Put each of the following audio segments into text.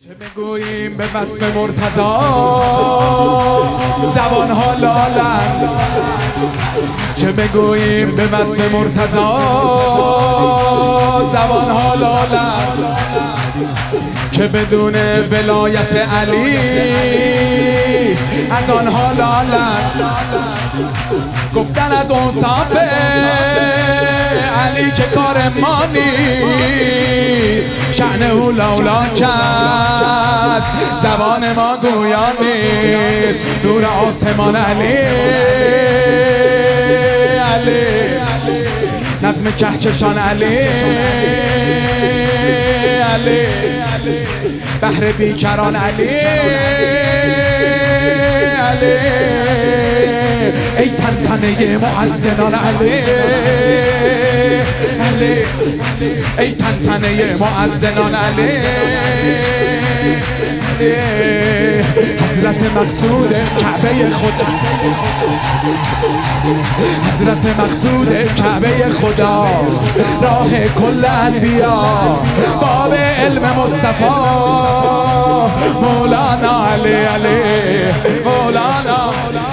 چه بگوییم به وصف مرتضی زبانها لالند، چه بگوییم به وصف مرتضی زبانها لالند، که بدون ولایت علی از آنها لالند. گفتن از اوصاف علی که کار ما نیست، شأن او لولاک است زبان ما گویا نیست. نور آسمان علی علی، نظم کهکشان علی علی، بحر بیکران علی علی، ای تنتنه مؤذنان علی علی، ای تنتنه مؤذنان علی علی. حضرت مقصود کعبه خدا، حضرت مقصود کعبه خدا، راه کل انبیا، باب علم مصطفی مولانا علی علی، مولانا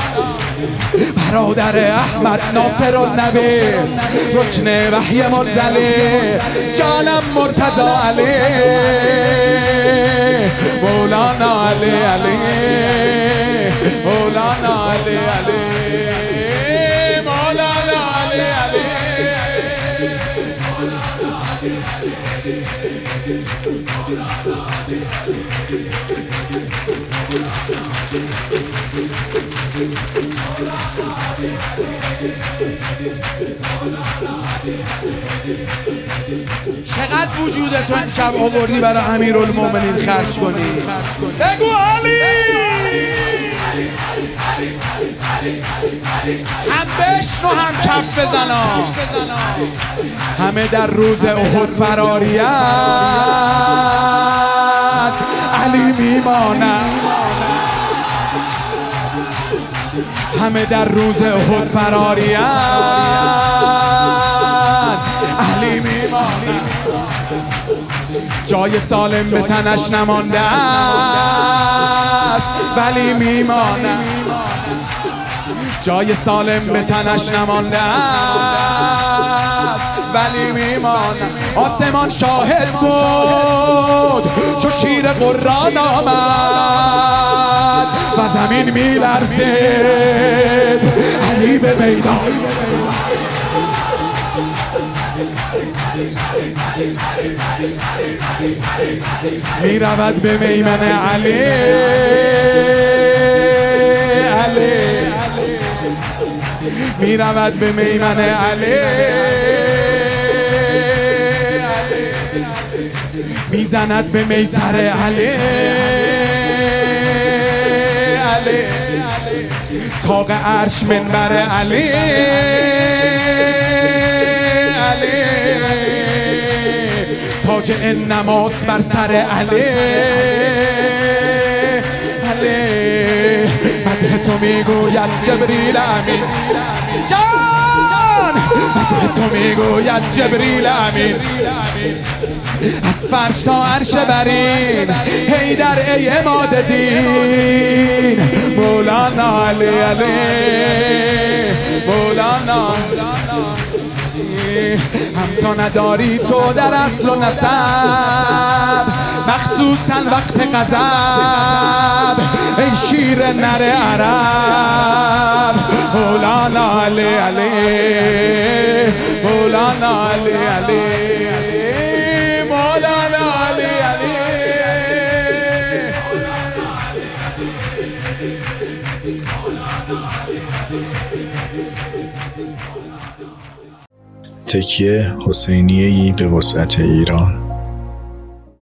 برادر احمد ناصر النبی، رکن وحی منزلی، جانم مرتضی علی، مولانا علی علی، مولانا علی علی، مولانا علی علی. چقدر وجودتو امشب آوردی برای امیرالمومنین خرج کنی؟ بگو علی! هم بشنو هم کف بزنا، همه در روز احد فراریت علی میمانند، همه در روز احد فراریت علی میمانند. جای سالم به تنش نمانده است ولی میمانند، جای سالم به تنش نمانده است ولی میمانند. آسمان شاهد بود چو شیر قرآن آمد و زمین میلرزید علی به میدان، می رود به میمن علی علی، می رود به میمن علی می زند به میسر علی علی، طاق عرش منبر علی علی، تاج انماس بر سر علی علی. مدح تو میگوید جبریل امین جان، مدح تو میگوید جبریل امین، از فرش تا عرش برین حیدر ای عماد دین، مولانا علی علی، مولانا هم تا نداری تو در اصل و نسب، مخصوصا وقت غضب ای شیر نر عرب، مولانا علی علی، مولانا علی علی، مولانا علی علی. تکیه حسینیه‌ای به وسعت ایران.